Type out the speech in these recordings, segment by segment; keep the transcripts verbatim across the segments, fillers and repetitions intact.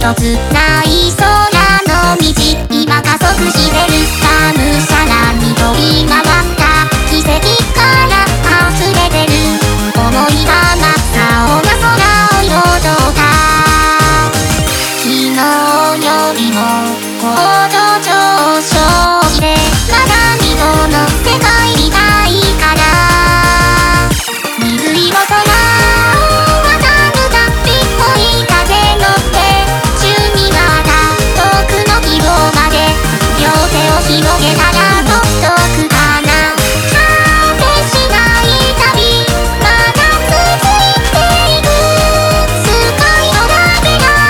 一つない空の道、今加速してるがむしゃらに飛び回った奇跡から溢れてる思いが真っ青な空を彩った昨日よりも高度上昇してまだ見頃の世界みたいから水色空を渡るたび追い風乗って宙に舞った遠くの希望まで両手を広げたら届くかな果てしない旅まだ続いていくスカイのだけが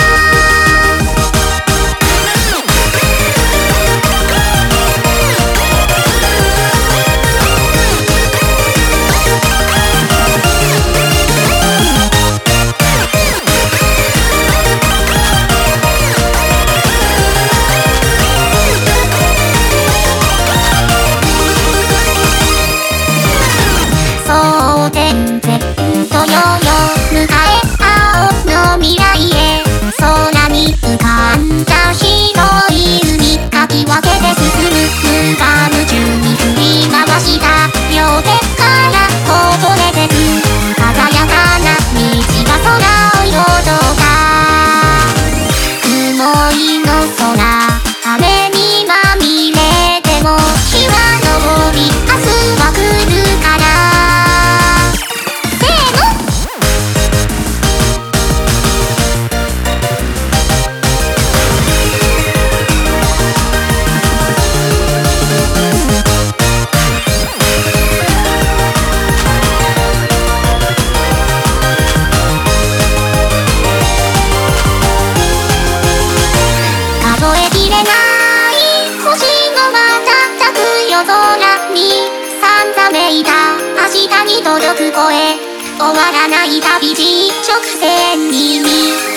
そう点々とよよ迎え青の未来へ空に浮かんだ広い海かき分けて進む無我夢中に振り回した両手からこぼれてく鮮やかな道が空を彩った曇りの空雨にまみれても日は昇り明日は来るから数えきれない星の瞬く夜空にさんざめいた明日に届く声終わらない旅路直線に